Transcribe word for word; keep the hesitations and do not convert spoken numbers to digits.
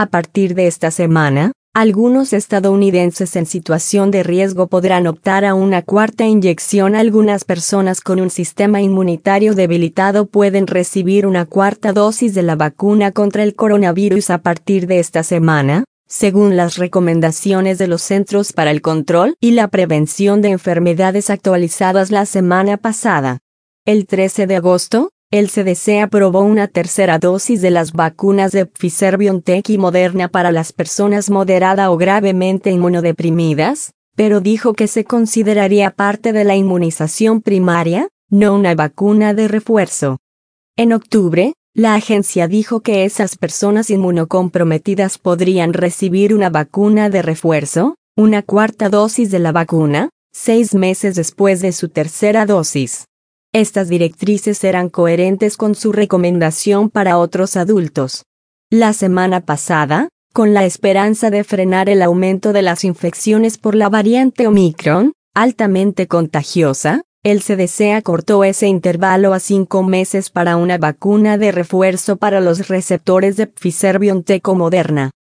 A partir de esta semana, algunos estadounidenses en situación de riesgo podrán optar a una cuarta inyección. Algunas personas con un sistema inmunitario debilitado pueden recibir una cuarta dosis de la vacuna contra el coronavirus a partir de esta semana, según las recomendaciones de los Centros para el Control y la Prevención de Enfermedades actualizadas la semana pasada. El trece de agosto, el C D C aprobó una tercera dosis de las vacunas de Pfizer-BioNTech y Moderna para las personas moderada o gravemente inmunodeprimidas, pero dijo que se consideraría parte de la inmunización primaria, no una vacuna de refuerzo. En octubre, la agencia dijo que esas personas inmunocomprometidas podrían recibir una vacuna de refuerzo, una cuarta dosis de la vacuna, seis meses después de su tercera dosis. Estas directrices eran coherentes con su recomendación para otros adultos. La semana pasada, con la esperanza de frenar el aumento de las infecciones por la variante Omicron, altamente contagiosa, el C D C acortó ese intervalo a cinco meses para una vacuna de refuerzo para los receptores de Pfizer-BioNTech o Moderna.